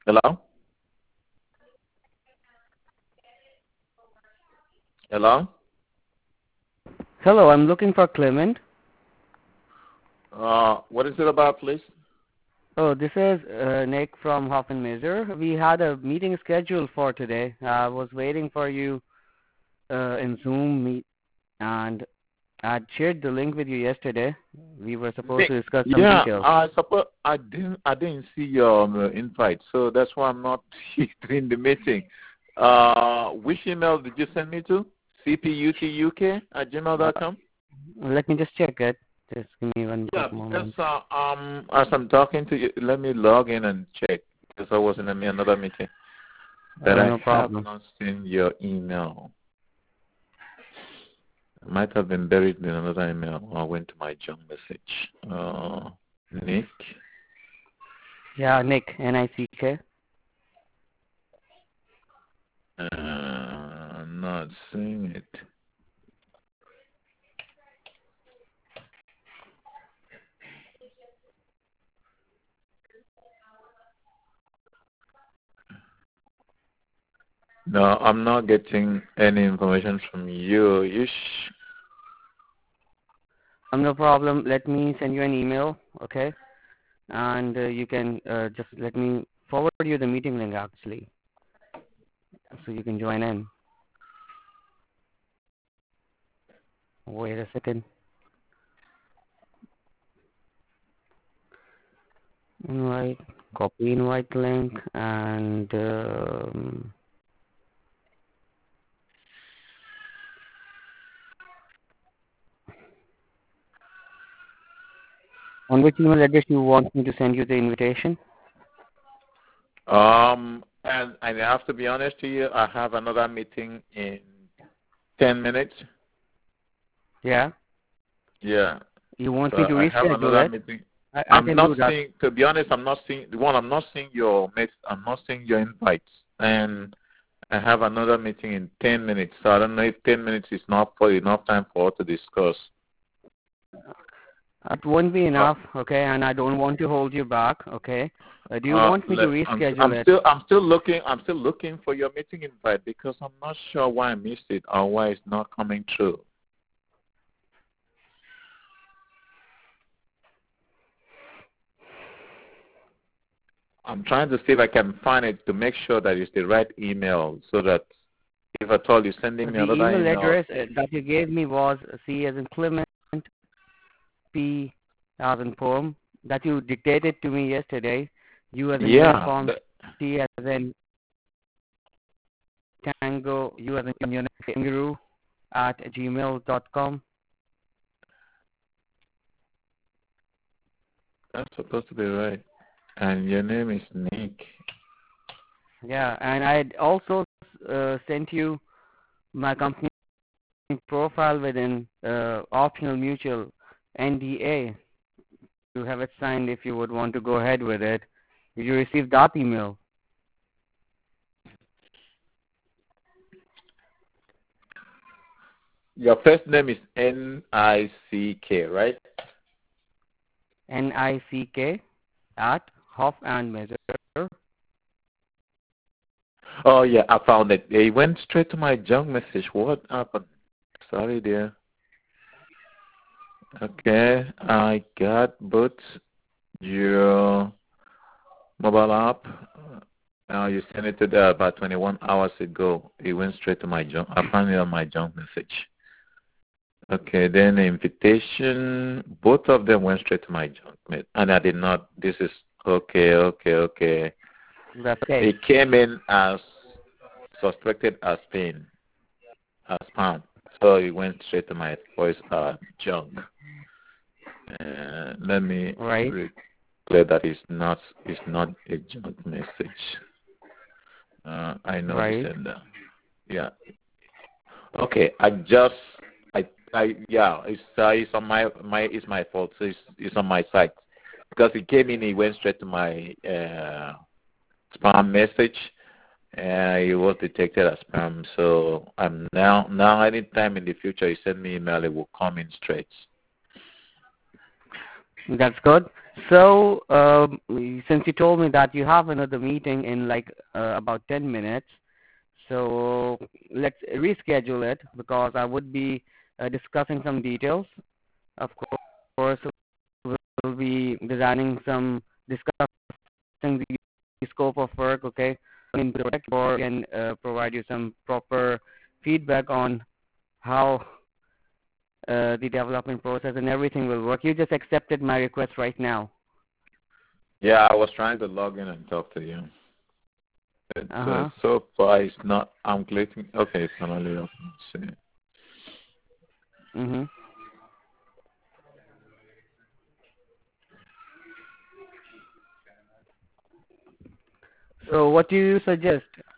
Hello? Hello? Hello, I'm looking for Clement. What is it about, please? Oh, this is Nick from Hoffman Major. We had a meeting scheduled for today. I was waiting for you in Zoom meet, and I shared the link with you yesterday. We were supposed to discuss some Yeah, details. I didn't see your invite, so that's why I'm not in the meeting. Which email did you send me to? cputuk@gmail.com? Let me just check it. Just give me one Yeah, quick because moment. as I'm talking to you, let me log in and check because I was in another meeting. But I No have problem. not seen your email. It might have been buried in another email. I went to my junk message. Nick. Yeah, Nick, N-I-C-K. Not seeing it. No, I'm not getting any information from you. No problem. Let me send you an email, okay? And you can just let me forward you the meeting link, actually, so you can join in. Wait a second. Invite, copy invite link, and on which email address you want me to send you the invitation? And I have to be honest to you, I have another meeting in 10 minutes. Yeah. Yeah. You want me So to I have reschedule another it? meeting. I I'm can not do that. seeing, to be honest, I'm not seeing I'm not seeing your invites. And I have another meeting in 10 minutes. So I don't know if 10 minutes is not for enough time for us to discuss. It won't be Uh, enough, okay? And I don't want to hold you back, okay? Do you want me to reschedule it? I'm still looking for your meeting invite because I'm not sure why I missed it or why it's not coming through. I'm trying to see if I can find it to make sure that it's the right email so that if at all you're sending me The another email email. address that you gave me was C as in Clement, P as in poem, that you dictated to me yesterday. U as in Yeah. uniform, T as in tango, U as in kangaroo at gmail.com. That's supposed to be right. And your name is Nick. Yeah, and I also sent you my company profile within optional mutual NDA to have it signed if you would want to go ahead with it. Did you receive that email? Your first name is Nick, right? NICK at Hoff and Measure. Oh yeah, I found it. It went straight to my junk message. What happened? Sorry, dear. Okay, I got both your mobile app. You sent it to there about 21 hours ago. It went straight to my junk. I found it on my junk message. Okay, then the invitation, both of them went straight to my junk mail. And I did not, this is, okay. That's okay. It came in as suspected as spam. So it went straight to my voice junk. Let me Right. clear that it's not a junk message. I know the Right. sender. Yeah. Okay. It's on it's my fault. So it's on my site because it came in. It went straight to my spam message. It was detected as spam. So I'm now anytime in the future you send me email, it will come in straight. That's good. So, since you told me that you have another meeting in like about 10 minutes, so let's reschedule it because I would be discussing some details. Of course, we'll be designing some discussing the scope of work, okay, in the project, or can provide you some proper feedback on how the development process and everything will work. You just accepted my request right now. Yeah, I was trying to log in and talk to you. It says Uh-huh. so far it's not. I'm clicking. Okay, it's finally open. See. Mm-hmm. So what do you suggest?